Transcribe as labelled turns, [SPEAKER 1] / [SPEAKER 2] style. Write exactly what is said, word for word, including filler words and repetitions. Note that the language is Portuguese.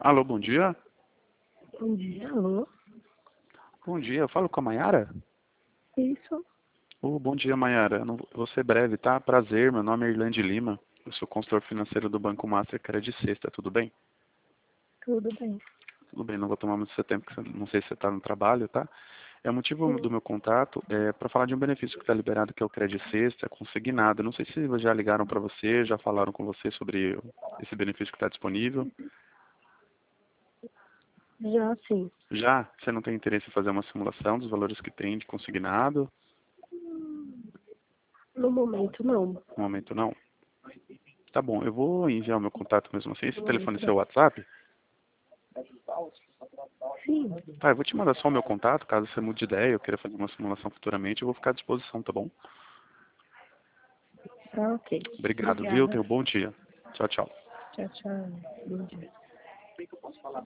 [SPEAKER 1] Alô, bom dia.
[SPEAKER 2] Bom dia, alô?
[SPEAKER 1] Bom dia, eu falo com a Mayara?
[SPEAKER 2] Isso,
[SPEAKER 1] Oh, bom dia, Mayara. Eu não vou vou ser breve, tá? Prazer, meu nome é Irlande Lima. Eu sou consultor financeiro do Banco Master, que era de sexta, tudo bem?
[SPEAKER 2] tudo bem.
[SPEAKER 1] Tudo bem, não vou tomar muito seu tempo, porque você- não sei se você está no trabalho, tá? É o motivo
[SPEAKER 2] Sim,
[SPEAKER 1] do meu contato é para falar de um benefício que está liberado, que é o Crédito Sexta, consignado. Não sei se já ligaram para você, já falaram com você sobre esse benefício que está disponível.
[SPEAKER 2] já sim.
[SPEAKER 1] Já? Você não tem interesse em fazer uma simulação dos valores que tem de consignado?
[SPEAKER 2] No momento, não.
[SPEAKER 1] No momento não? Tá bom, eu vou enviar o meu contato mesmo assim. Esse
[SPEAKER 2] No
[SPEAKER 1] telefone
[SPEAKER 2] momento,
[SPEAKER 1] é seu
[SPEAKER 2] não.
[SPEAKER 1] WhatsApp?
[SPEAKER 2] Sim,
[SPEAKER 1] Tá, eu vou te mandar só o meu contato, caso você mude de ideia, eu queira fazer uma simulação futuramente, eu vou ficar à disposição, tá bom?
[SPEAKER 2] tá ok.
[SPEAKER 1] Obrigado, viu?
[SPEAKER 2] Obrigada.
[SPEAKER 1] Tenha um bom dia. Tchau, tchau.
[SPEAKER 2] Tchau, tchau. Bom dia.